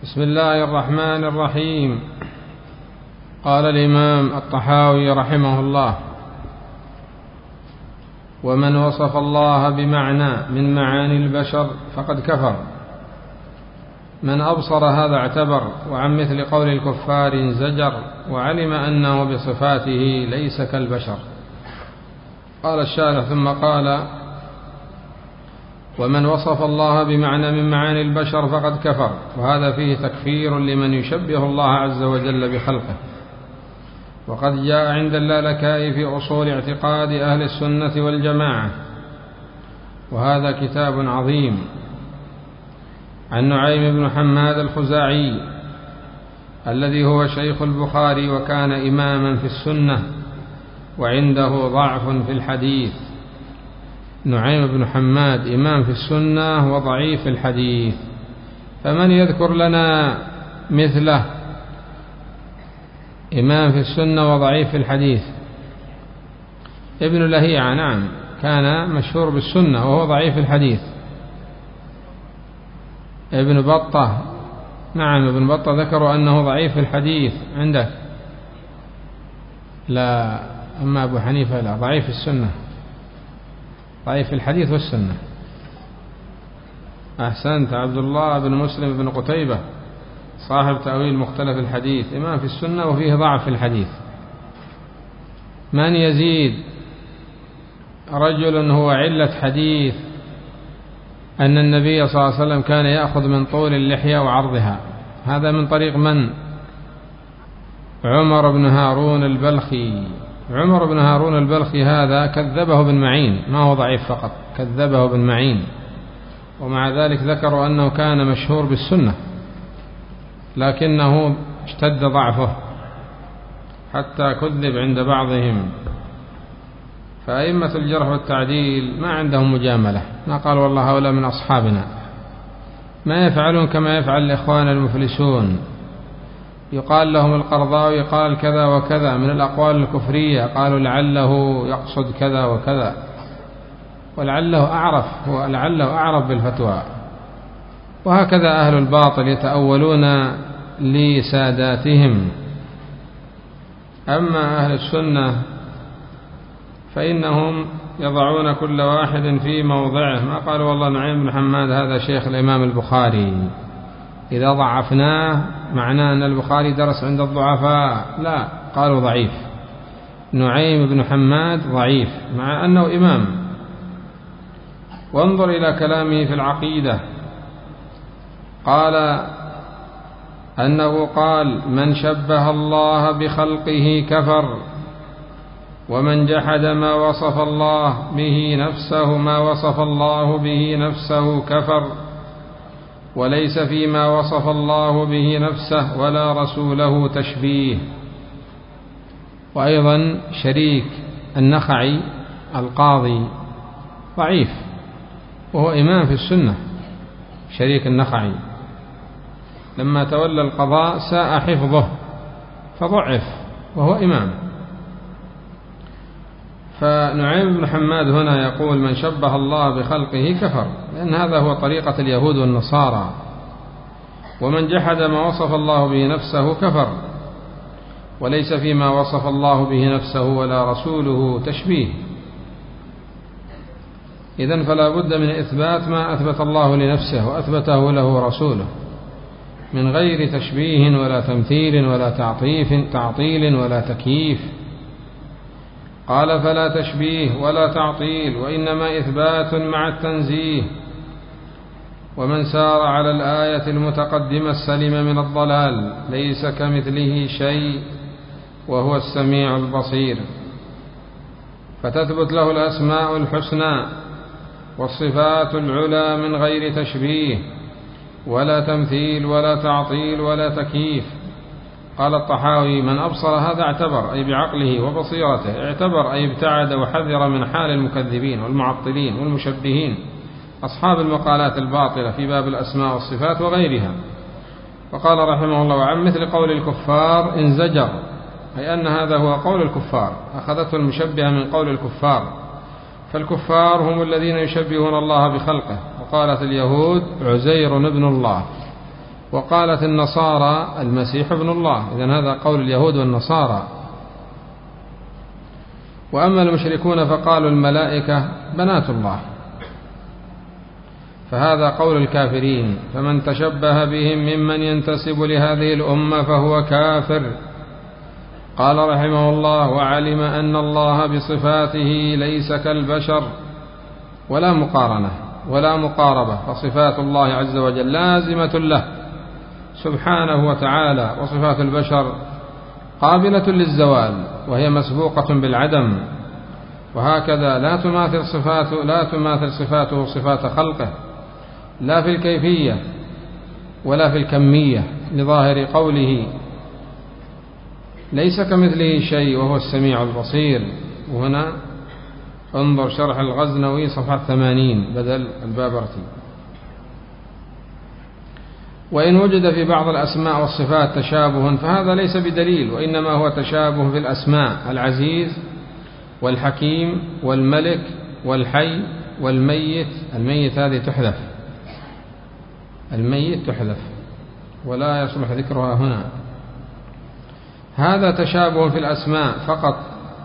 بسم الله الرحمن الرحيم. قال الإمام الطحاوي رحمه الله: ومن وصف الله بمعنى من معاني البشر فقد كفر. من أبصر هذا اعتبر، وعن مثل قول الكفار انزجر، وعلم أنه بصفاته ليس كالبشر. قال الشارح ثم قال: ومن وصف الله بمعنى من معاني البشر فقد كفر، وهذا فيه تكفير لمن يشبه الله عز وجل بخلقه. وقد جاء عند اللالكائي في أصول اعتقاد أهل السنة والجماعة، وهذا كتاب عظيم، عن نعيم بن حماد الخزاعي الذي هو شيخ البخاري وكان إماما في السنة وعنده ضعف في الحديث. نعيم بن حماد إمام في السنة وضعيف في الحديث، فمن يذكر لنا مثله؟ إمام في السنة وضعيف في الحديث. ابن لهيعة نعم كان مشهور بالسنة وهو ضعيف في الحديث. ابن بطة نعم ابن بطة ذكروا أنه ضعيف في الحديث عندك، لا، أما أبو حنيفة لا، ضعيف في السنة، ضعيف في الحديث والسنة. أحسنت. عبد الله بن مسلم بن قتيبة صاحب تأويل مختلف الحديث، إمام في السنة وفيه ضعف في الحديث. من يزيد؟ رجل هو علة حديث أن النبي صلى الله عليه وسلم كان يأخذ من طول اللحية وعرضها. هذا من طريق من؟ عمر بن هارون البلخي. عمر بن هارون البلخي هذا كذبه ابن معين، ما هو ضعيف فقط، كذبه ابن معين، ومع ذلك ذكروا أنه كان مشهور بالسنة، لكنه اشتد ضعفه حتى كذب عند بعضهم. فأئمة الجرح والتعديل ما عندهم مجاملة، ما قال والله هؤلاء من أصحابنا، ما يفعلون كما يفعل الإخوان المفلسون، يقال لهم القرضاوي قال كذا وكذا من الأقوال الكفرية، قالوا لعله يقصد كذا وكذا، ولعله أعرف، ولعله أعرف بالفتوى. وهكذا أهل الباطل يتأولون لساداتهم. أما أهل السنة فإنهم يضعون كل واحد في موضعه، ما قالوا والله نعيم بن حماد هذا شيخ الإمام البخاري، إذا ضعفناه معناه أن البخاري درس عند الضعفاء، لا، قالوا ضعيف. نعيم بن حماد ضعيف مع أنه إمام. وانظر إلى كلامه في العقيدة، قال أنه قال: من شبه الله بخلقه كفر، ومن جحد ما وصف الله به نفسه كفر، وليس فيما وصف الله به نفسه ولا رسوله تشبيه. وأيضا شريك النخعي القاضي ضعيف وهو إمام في السنة. شريك النخعي لما تولى القضاء ساء حفظه فضعف وهو إمام. فنعيم بن حماد هنا يقول: من شبه الله بخلقه كفر، لأن هذا هو طريقة اليهود والنصارى. ومن جحد ما وصف الله به نفسه كفر، وليس فيما وصف الله به نفسه ولا رسوله تشبيه. إذن فلا بد من إثبات ما أثبت الله لنفسه وأثبته له رسوله، من غير تشبيه ولا تمثيل ولا تعطيل ولا تكييف. قال: فلا تشبيه ولا تعطيل، وإنما إثبات مع التنزيه. ومن سار على الآية المتقدمة سلم من الضلال، ليس كمثله شيء وهو السميع البصير. فتثبت له الأسماء الحسنى والصفات العلى من غير تشبيه ولا تمثيل ولا تعطيل ولا تكييف. قال الطحاوي: من أبصر هذا اعتبر، أي بعقله وبصيرته، اعتبر أي ابتعد وحذر من حال المكذبين والمعطلين والمشبهين أصحاب المقالات الباطلة في باب الأسماء والصفات وغيرها. وقال رحمه الله: وعن مثل قول الكفار انزجر، أي أن هذا هو قول الكفار، أخذته المشبهة من قول الكفار. فالكفار هم الذين يشبهون الله بخلقه، وقالت اليهود عزير ابن الله، وقالت النصارى المسيح ابن الله، إذن هذا قول اليهود والنصارى. وأما المشركون فقالوا الملائكة بنات الله، فهذا قول الكافرين، فمن تشبه بهم ممن ينتسب لهذه الأمة فهو كافر. قال رحمه الله: وعلم أن الله بصفاته ليس كالبشر، ولا مقارنة ولا مقاربة، فصفات الله عز وجل لازمة له سبحانه وتعالى، وصفات البشر قابلة للزوال وهي مسبوقة بالعدم. وهكذا لا تماثل صفاته صفات خلقه، لا في الكيفية ولا في الكمية، لظاهر قوله ليس كمثله شيء وهو السميع البصير. وهنا انظر شرح الغزنوي صفحة 80 بدل البابرتي. وإن وجد في بعض الأسماء والصفات تشابه فهذا ليس بدليل، وإنما هو تشابه في الأسماء: العزيز والحكيم والملك والحي والميت. الميت هذه تحذف، الميت تحذف ولا يصلح ذكرها هنا. هذا تشابه في الأسماء فقط،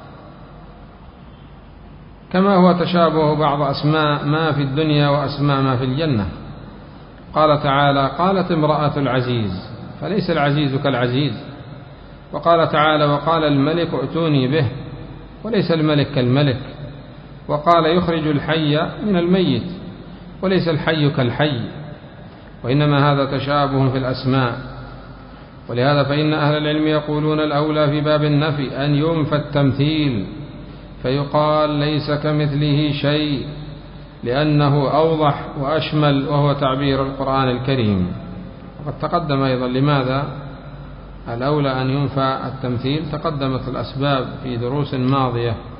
كما هو تشابه بعض أسماء ما في الدنيا وأسماء ما في الجنة. قال تعالى: قالت امرأة العزيز، فليس العزيز كالعزيز. وقال تعالى: وقال الملك ائتوني به، وليس الملك كالملك. وقال: يخرج الحي من الميت، وليس الحي كالحي. وإنما هذا تشابه في الأسماء. ولهذا فإن أهل العلم يقولون الأولى في باب النفي أن ينفى التمثيل، فيقال ليس كمثله شيء، لأنه أوضح وأشمل، وهو تعبير القرآن الكريم. وقد تقدم أيضا لماذا الأولى أن ينفى التمثيل، تقدمت الأسباب في دروس ماضية.